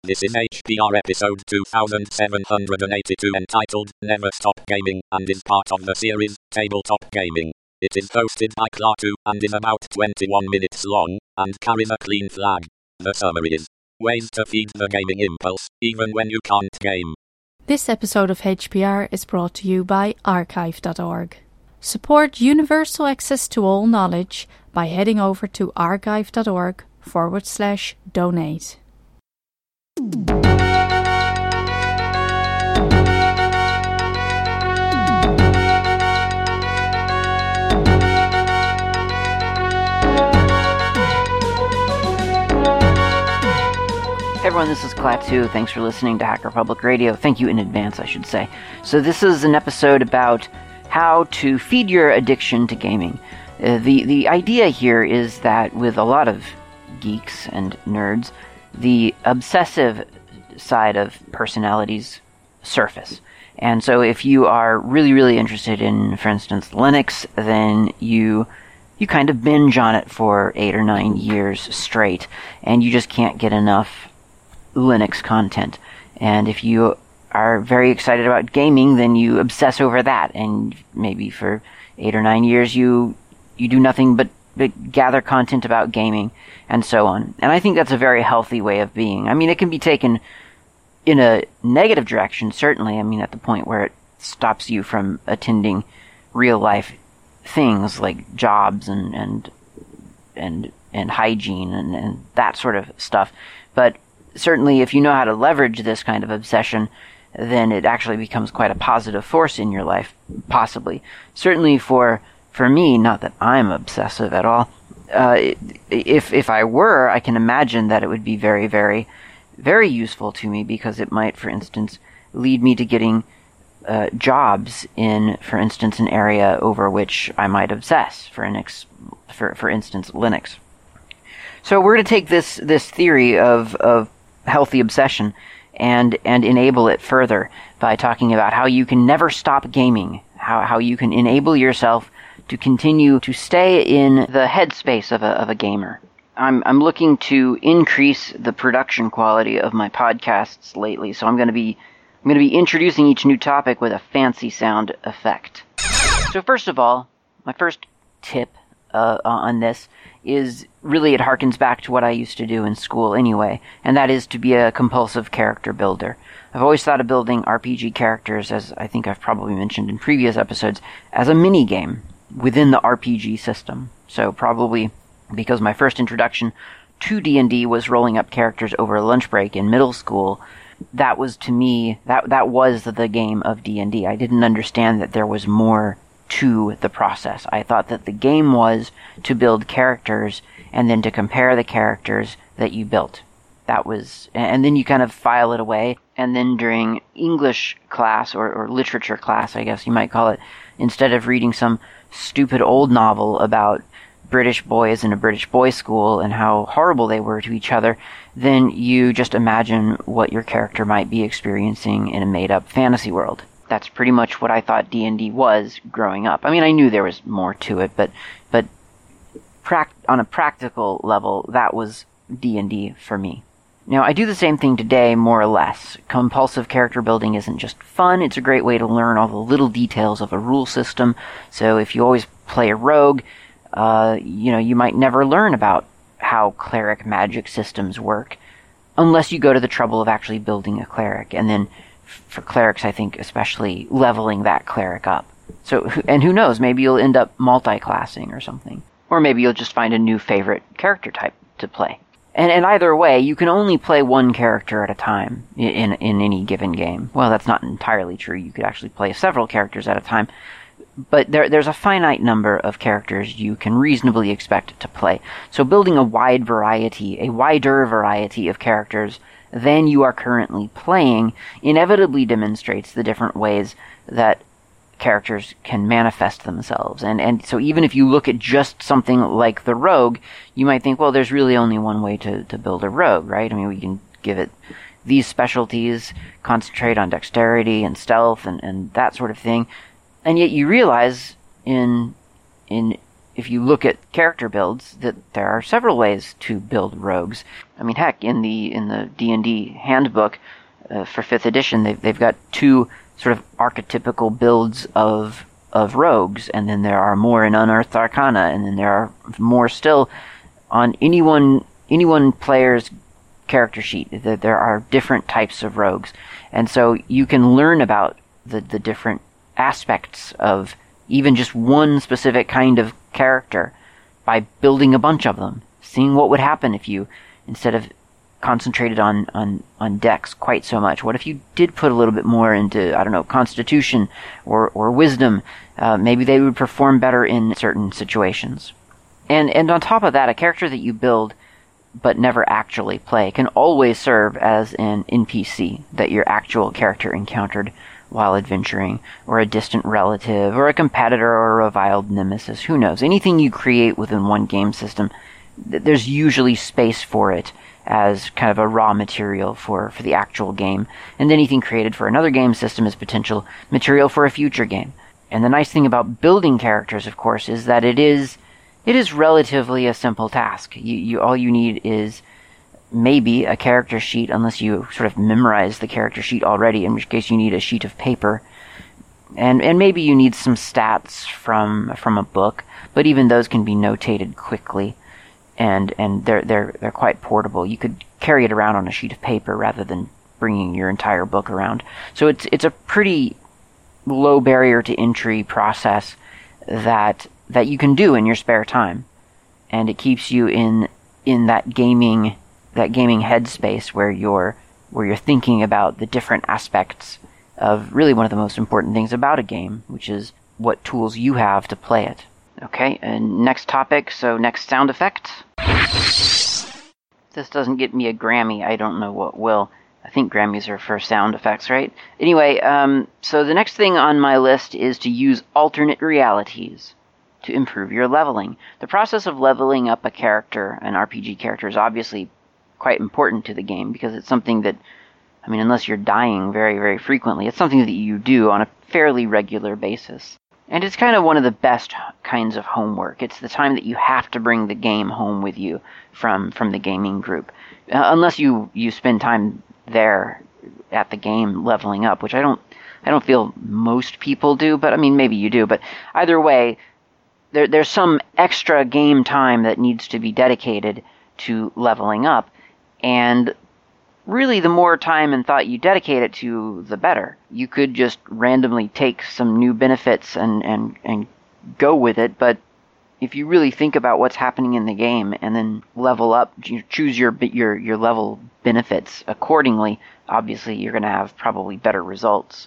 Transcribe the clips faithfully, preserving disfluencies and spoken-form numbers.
This is H P R episode two thousand seven hundred eighty-two entitled Never Stop Gaming and is part of the series Tabletop Gaming. It is hosted by Klaatu and is about twenty-one minutes long and carries a clean flag. The summary is ways to feed the gaming impulse even when you can't game. This episode of H P R is brought to you by archive dot org. Support universal access to all knowledge by heading over to archive dot org forward slash donate. Hey everyone, this is Klaatu. Thanks for listening to Hacker Public Radio. Thank you in advance, I should say. So this is an episode about how to feed your addiction to gaming. Uh, the, the idea here is that with a lot of geeks and nerds, the obsessive side of personalities surface. And so if you are really, really interested in, for instance, Linux, then you you kind of binge on it for eight or nine years straight, and you just can't get enough Linux content. And if you are very excited about gaming, then you obsess over that, and maybe for eight or nine years you you do nothing but, but gather content about gaming, and so on. And I think that's a very healthy way of being. I mean, it can be taken in a negative direction, certainly. I mean, at the point where it stops you from attending real life things like jobs and and and, and hygiene and, and that sort of stuff. But certainly, if you know how to leverage this kind of obsession, then it actually becomes quite a positive force in your life, possibly. Certainly for for me, not that I'm obsessive at all. Uh, if if I were, I can imagine that it would be very, very, very useful to me, because it might, for instance, lead me to getting uh, jobs in, for instance, an area over which I might obsess. For instance, for for instance, Linux. So we're going to take this this theory of of healthy obsession and and enable it further by talking about how you can never stop gaming, how how you can enable yourself to continue to stay in the headspace of a of a gamer. I'm I'm looking to increase the production quality of my podcasts lately, so I'm going to be I'm going to be introducing each new topic with a fancy sound effect. So first of all, my first tip uh, on this is really, it harkens back to what I used to do in school anyway, and that is to be a compulsive character builder. I've always thought of building R P G characters, as I think I've probably mentioned in previous episodes, as a mini-game within the R P G system. So probably because my first introduction to D and D was rolling up characters over a lunch break in middle school, that was to me, that that was the game of D and D. I didn't understand that there was more to the process. I thought that the game was to build characters and then to compare the characters that you built. That was, and then you kind of file it away, and then during English class, or, or literature class, I guess you might call it, instead of reading some stupid old novel about British boys in a British boys' school and how horrible they were to each other, then you just imagine what your character might be experiencing in a made-up fantasy world. That's pretty much what I thought D and D was growing up. I mean, I knew there was more to it, but but prac- on a practical level, that was D and D for me. Now, I do the same thing today, more or less. Compulsive character building isn't just fun, it's a great way to learn all the little details of a rule system. So if you always play a rogue, uh, you know, you might never learn about how cleric magic systems work, unless you go to the trouble of actually building a cleric, and then for clerics, I think, especially leveling that cleric up. So, and who knows, maybe you'll end up multi-classing or something. Or maybe you'll just find a new favorite character type to play. And, and either way, you can only play one character at a time in, in any given game. Well, that's not entirely true. You could actually play several characters at a time. But there, there's a finite number of characters you can reasonably expect to play. So building a wide variety, a wider variety of characters than you are currently playing inevitably demonstrates the different ways that characters can manifest themselves. And and so even if you look at just something like the rogue, you might think, well, there's really only one way to, to build a rogue, right? I mean, we can give it these specialties, concentrate on dexterity and stealth and, and that sort of thing. And yet you realize in in if you look at character builds, that there are several ways to build rogues. I mean, heck, in the in the D and D handbook uh, for fifth edition, they've they've got two sort of archetypical builds of of rogues, and then there are more in Unearthed Arcana, and then there are more still on any one any one player's character sheet. There are different types of rogues, and so you can learn about the the different aspects of even just one specific kind of character by building a bunch of them, seeing what would happen if you, instead of concentrated on, on, on dex quite so much, what if you did put a little bit more into, I don't know, constitution or, or wisdom? Uh, maybe they would perform better in certain situations. And, and on top of that, a character that you build but never actually play can always serve as an N P C that your actual character encountered while adventuring, or a distant relative, or a competitor, or a reviled nemesis. Who knows? Anything you create within one game system, th- there's usually space for it as kind of a raw material for, for the actual game. And anything created for another game system is potential material for a future game. And the nice thing about building characters, of course, is that it is it is relatively a simple task. You, you all you need is maybe a character sheet, unless you sort of memorize the character sheet already, in which case you need a sheet of paper. And and maybe you need some stats from from a book, but even those can be notated quickly, and and they're they're they're quite portable. You could carry it around on a sheet of paper rather than bringing your entire book around. So it's it's a pretty low barrier to entry process that that you can do in your spare time, and it keeps you in in that gaming that gaming headspace where you're where you're thinking about the different aspects of really one of the most important things about a game, which is what tools you have to play it. Okay, and next topic, so next sound effect. If this doesn't get me a Grammy, I don't know what will. I think Grammys are for sound effects, right? Anyway, um, so the next thing on my list is to use alternate realities to improve your leveling. The process of leveling up a character, an R P G character, is obviously quite important to the game, because it's something that, I mean, unless you're dying very, very frequently, it's something that you do on a fairly regular basis. And it's kind of one of the best kinds of homework. It's the time that you have to bring the game home with you from, from the gaming group. Uh, unless you, you spend time there at the game leveling up, which I don't I don't feel most people do, but I mean, maybe you do. But either way, there, there's some extra game time that needs to be dedicated to leveling up. And really, the more time and thought you dedicate it to, the better. You could just randomly take some new benefits and, and, and go with it, but if you really think about what's happening in the game and then level up, you choose your your your level benefits accordingly, obviously you're going to have probably better results.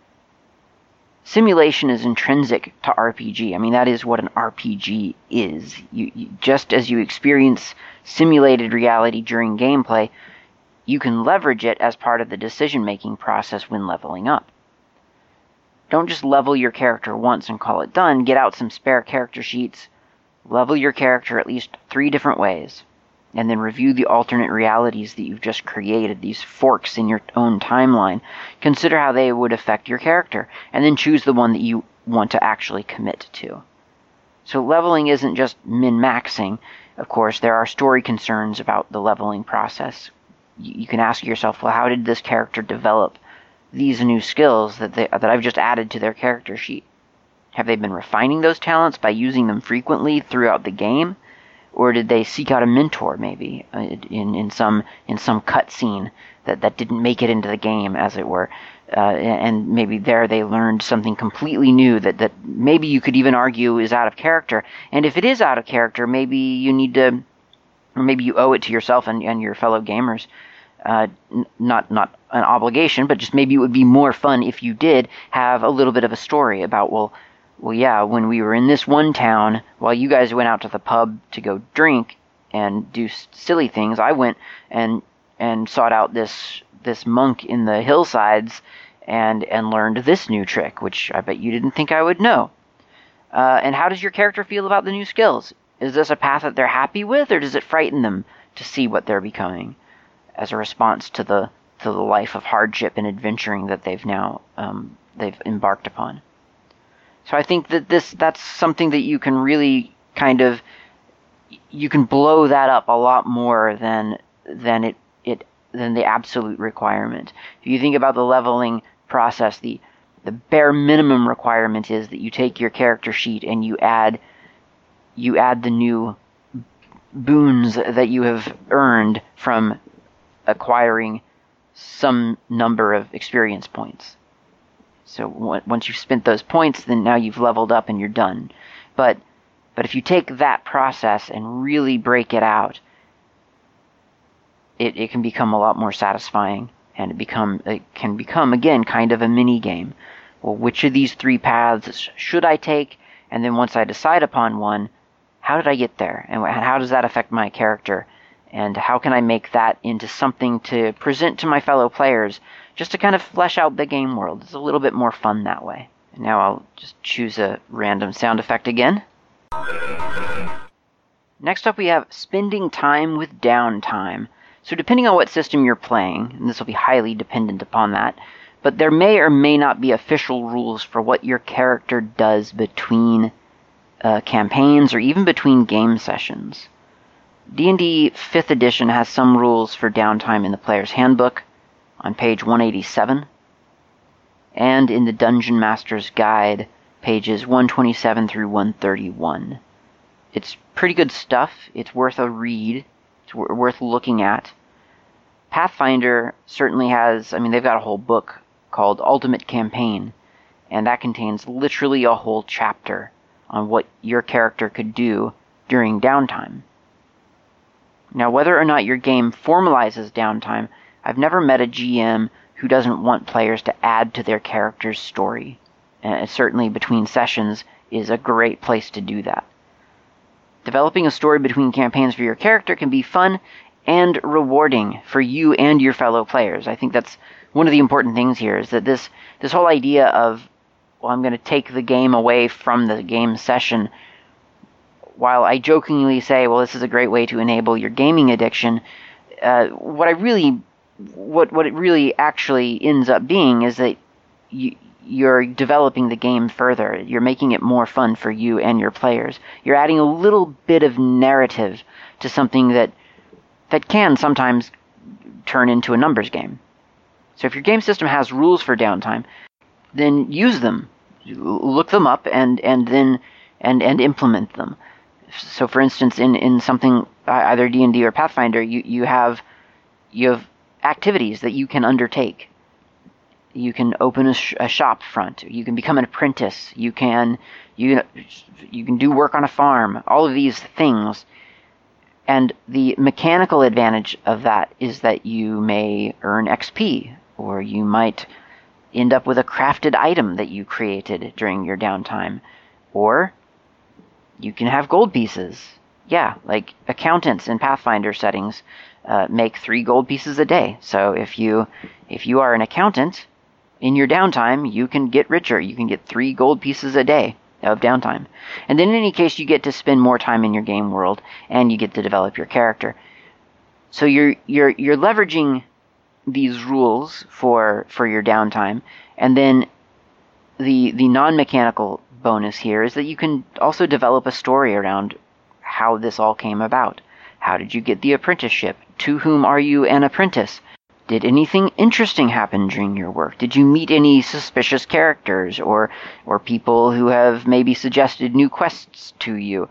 Simulation is intrinsic to R P G. I mean, that is what an R P G is. You, you, just as you experience simulated reality during gameplay, you can leverage it as part of the decision-making process when leveling up. Don't just level your character once and call it done. Get out some spare character sheets, level your character at least three different ways, and then review the alternate realities that you've just created, these forks in your own timeline. Consider how they would affect your character, and then choose the one that you want to actually commit to. So leveling isn't just min-maxing. Of course, there are story concerns about the leveling process. You can ask yourself, well, how did this character develop these new skills that they, that I've just added to their character sheet? Have they been refining those talents by using them frequently throughout the game? Or did they seek out a mentor, maybe, in, in some in some cutscene that, that didn't make it into the game, as it were? Uh, and maybe there they learned something completely new that, that maybe you could even argue is out of character. And if it is out of character, maybe you need to, or maybe you owe it to yourself and, and your fellow gamers, uh, n- not not an obligation, but just maybe it would be more fun if you did have a little bit of a story about, well, well, yeah, when we were in this one town, while you guys went out to the pub to go drink and do s- silly things, I went and and sought out this this monk in the hillsides and and learned this new trick, which I bet you didn't think I would know. Uh, and how does your character feel about the new skills? Is this a path that they're happy with, or does it frighten them to see what they're becoming as a response to the to the life of hardship and adventuring that they've now um, they've embarked upon? So I think that this that's something that you can really kind of, you can blow that up a lot more than than it it than the absolute requirement. If you think about the leveling process, the the bare minimum requirement is that you take your character sheet and you add you add the new boons that you have earned from acquiring some number of experience points. So once you've spent those points, then now you've leveled up and you're done. But but if you take that process and really break it out, it, it can become a lot more satisfying, and it become it can become again kind of a mini game. Well, which of these three paths should I take? And then once I decide upon one, how did I get there? And how does that affect my character? And how can I make that into something to present to my fellow players, just to kind of flesh out the game world? It's a little bit more fun that way. And now I'll just choose a random sound effect again. Next up we have spending time with downtime. So depending on what system you're playing, and this will be highly dependent upon that, but there may or may not be official rules for what your character does between uh, campaigns or even between game sessions. D and D fifth edition has some rules for downtime in the Player's Handbook on page one eighty-seven, and in the Dungeon Master's Guide, pages one twenty-seven through one thirty-one. It's pretty good stuff. It's worth a read. It's w- worth looking at. Pathfinder certainly has, I mean, they've got a whole book called Ultimate Campaign, and that contains literally a whole chapter on what your character could do during downtime. Now, whether or not your game formalizes downtime, I've never met a G M who doesn't want players to add to their character's story. And certainly between sessions is a great place to do that. Developing a story between campaigns for your character can be fun and rewarding for you and your fellow players. I think that's one of the important things here, is that this, this whole idea of, well, I'm going to take the game away from the game session, while I jokingly say, well, this is a great way to enable your gaming addiction, uh, what I really, what what it really actually ends up being is that you, you're developing the game further. You're making it more fun for you and your players. You're adding a little bit of narrative to something that that can sometimes turn into a numbers game. So if your game system has rules for downtime, then use them. Look them up and, and then and, and implement them. So for instance, in, in something, either D and D or Pathfinder, you, you have you have activities that you can undertake. You can open a, sh- a shop front. You can become an apprentice. You can you you can do work on a farm. All of these things. And the mechanical advantage of that is that you may earn X P, or you might end up with a crafted item that you created during your downtime, or you can have gold pieces. Yeah, like accountants in Pathfinder settings uh, make three gold pieces a day. So if you if you are an accountant, in your downtime, you can get richer. You can get three gold pieces a day of downtime. And then in any case, you get to spend more time in your game world, and you get to develop your character. So you're you're you're leveraging these rules for for your downtime, and then the the non-mechanical bonus here is that you can also develop a story around how this all came about. How did you get the apprenticeship? To whom are you an apprentice? Did anything interesting happen during your work? Did you meet any suspicious characters or or people who have maybe suggested new quests to you?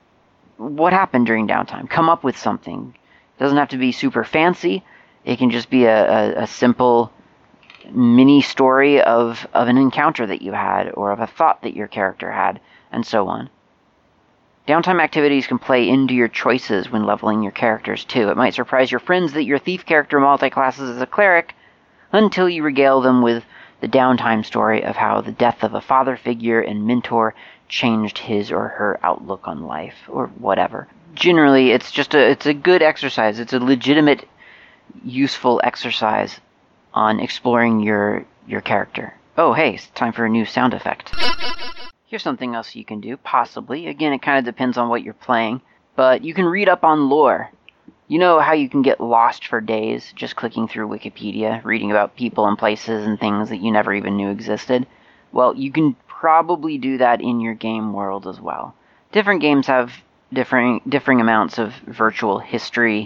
What happened during downtime? Come up with something. It doesn't have to be super fancy. It can just be a, a, a simple mini story of, of an encounter that you had, or of a thought that your character had, and so on. Downtime activities can play into your choices when leveling your characters, too. It might surprise your friends that your thief character multi-classes as a cleric, until you regale them with the downtime story of how the death of a father figure and mentor changed his or her outlook on life, or whatever. Generally, it's just a it's a good exercise. It's a legitimate, useful exercise on exploring your your character. Oh, hey, it's time for a new sound effect. Here's something else you can do, possibly. Again, it kind of depends on what you're playing. But you can read up on lore. You know how you can get lost for days just clicking through Wikipedia, reading about people and places and things that you never even knew existed? Well, you can probably do that in your game world as well. different games have differing differing amounts of virtual history,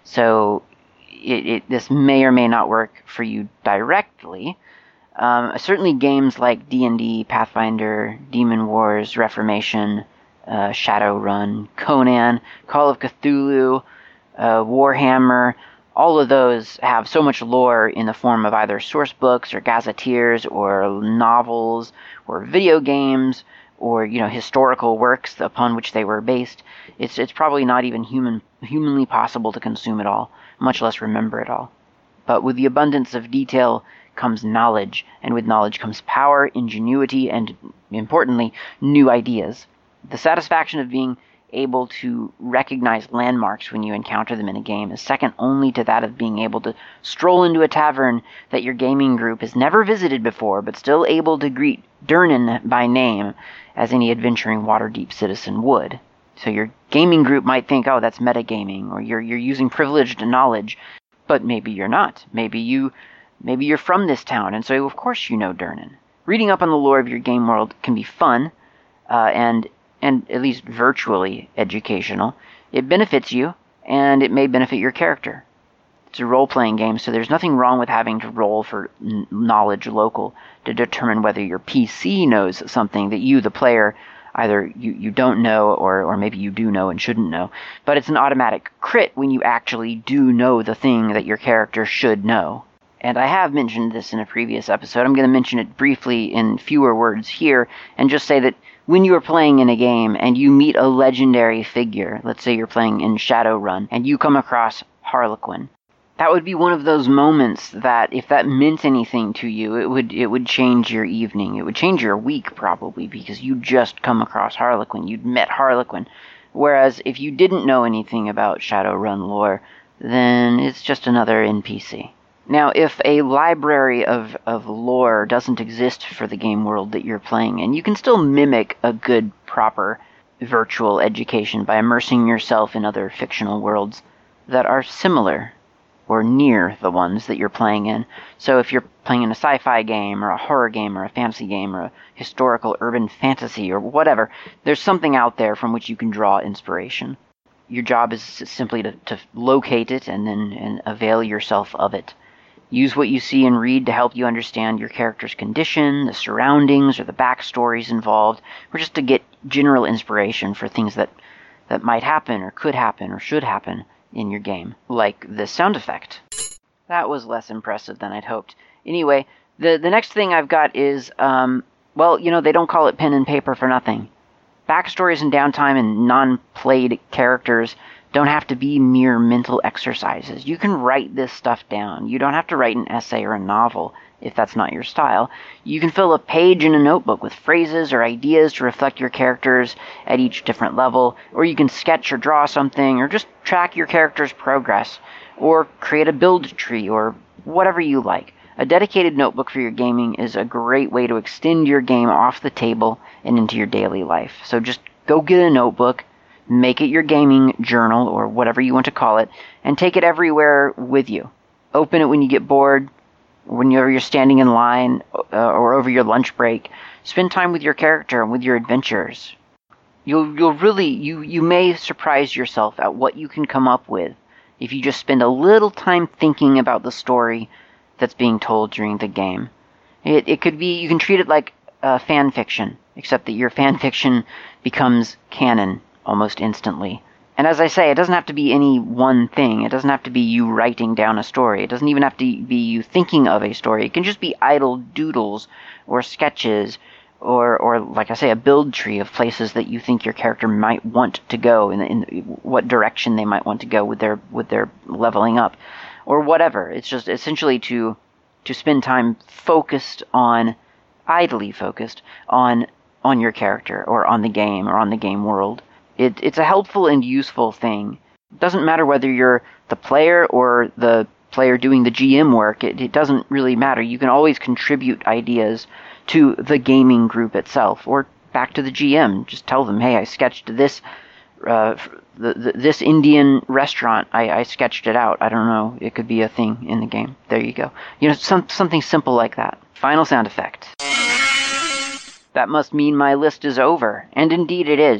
so it, it, this may or may not work for you directly. Um, certainly games like D and D, Pathfinder, Demon Wars, Reformation, uh, Shadowrun, Conan, Call of Cthulhu, uh, Warhammer, all of those have so much lore in the form of either source books or gazetteers or novels or video games or, you know, historical works upon which they were based. It's it's probably not even human humanly possible to consume it all, much less remember it all. But with the abundance of detail comes knowledge, and with knowledge comes power, ingenuity, and, importantly, new ideas. The satisfaction of being able to recognize landmarks when you encounter them in a game is second only to that of being able to stroll into a tavern that your gaming group has never visited before, but still able to greet Durnan by name as any adventuring Waterdeep citizen would. So your gaming group might think, oh, that's metagaming, or you're you're using privileged knowledge, but maybe you're not. Maybe you maybe you're from this town, and so of course you know Durnan. Reading up on the lore of your game world can be fun, uh, and and at least virtually educational. It benefits you, and it may benefit your character. It's a role-playing game, so there's nothing wrong with having to roll for n- knowledge local to determine whether your P C knows something that you, the player, either you, you don't know or, or maybe you do know and shouldn't know. But it's an automatic crit when you actually do know the thing that your character should know. And I have mentioned this in a previous episode. I'm going to mention it briefly in fewer words here and just say that when you are playing in a game and you meet a legendary figure, let's say you're playing in Shadowrun, and you come across Harlequin, that would be one of those moments that, if that meant anything to you, it would it would change your evening. It would change your week, probably, because you just come across Harlequin. You'd met Harlequin. Whereas if you didn't know anything about Shadowrun lore, then it's just another N P C. Now, if a library of, of lore doesn't exist for the game world that you're playing in, you can still mimic a good, proper virtual education by immersing yourself in other fictional worlds that are similar or near the ones that you're playing in. So if you're playing in a sci-fi game or a horror game or a fantasy game or a historical urban fantasy or whatever, there's something out there from which you can draw inspiration. Your job is simply to, to locate it and then and avail yourself of it. Use what you see and read to help you understand your character's condition, the surroundings, or the backstories involved, or just to get general inspiration for things that, that might happen or could happen or should happen in your game, like this sound effect. That was less impressive than I'd hoped. Anyway, the, the next thing I've got is, um, well, you know, they don't call it pen and paper for nothing. Backstories and downtime and non-played characters don't have to be mere mental exercises. You can write this stuff down. You don't have to write an essay or a novel if that's not your style. You can fill a page in a notebook with phrases or ideas to reflect your characters at each different level, or you can sketch or draw something, or just track your character's progress, or create a build tree, or whatever you like. A dedicated notebook for your gaming is a great way to extend your game off the table and into your daily life. So just go get a notebook, make it your gaming journal, or whatever you want to call it, and take it everywhere with you. Open it when you get bored, whenever you're standing in line, uh, or over your lunch break. Spend time with your character and with your adventures. You'll you'll really, you, you may surprise yourself at what you can come up with if you just spend a little time thinking about the story that's being told during the game. It it could be, you can treat it like uh, fan fiction, except that your fan fiction becomes canon almost instantly. And as I say, it doesn't have to be any one thing. It doesn't have to be you writing down a story. It doesn't even have to be you thinking of a story. It can just be idle doodles or sketches or, or like I say, a build tree of places that you think your character might want to go and in, in what direction they might want to go with their with their leveling up or whatever. It's just essentially to to spend time focused on, idly focused on on your character or on the game or on the game world. It, it's a helpful and useful thing. It doesn't matter whether you're the player or the player doing the G M work. It, it doesn't really matter. You can always contribute ideas to the gaming group itself or back to the G M. Just tell them, hey, I sketched this uh, the, the, this Indian restaurant. I, I sketched it out. I don't know. It could be a thing in the game. There you go. You know, some, something simple like that. Final sound effect. That must mean my list is over. And indeed it is.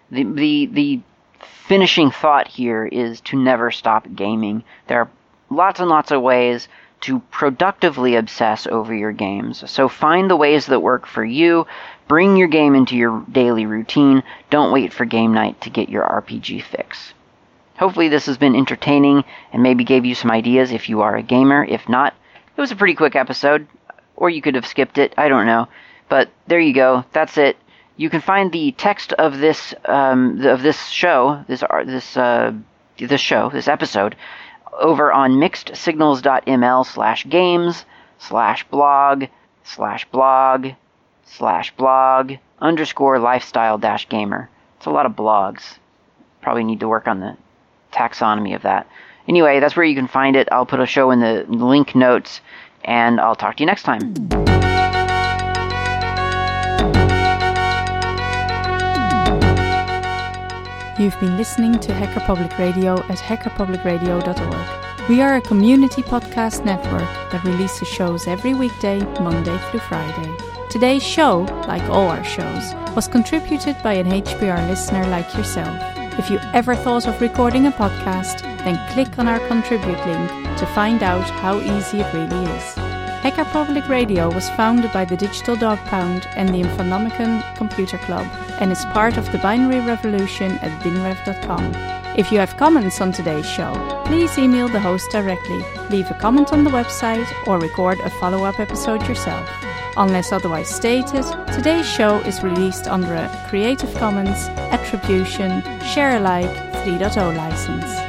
the the the finishing thought here is to never stop gaming. There are lots and lots of ways to productively obsess over your games. So find the ways that work for you. Bring your game into your daily routine. Don't wait for game night to get your R P G fix. Hopefully this has been entertaining and maybe gave you some ideas if you are a gamer. If not, it was a pretty quick episode, or you could have skipped it. I don't know. But there you go. That's it. You can find the text of this um, of this show, this this uh, this show, this episode, over on mixedsignals.ml slash games slash blog slash blog slash blog underscore lifestyle dash gamer. It's a lot of blogs. Probably need to work on the taxonomy of that. Anyway, that's where you can find it. I'll put a show in the link notes, and I'll talk to you next time. You've been listening to Hacker Public Radio at hacker public radio dot org. We are a community podcast network that releases shows every weekday, Monday through Friday. Today's show, like all our shows, was contributed by an H P R listener like yourself. If you ever thought of recording a podcast, then click on our contribute link to find out how easy it really is. Hacker Public Radio was founded by the Digital Dog Pound and the Infonomicon Computer Club and is part of the binary revolution at binrev dot com. If you have comments on today's show, please email the host directly, leave a comment on the website, or record a follow-up episode yourself. Unless otherwise stated, today's show is released under a Creative Commons Attribution Share Alike three point oh license.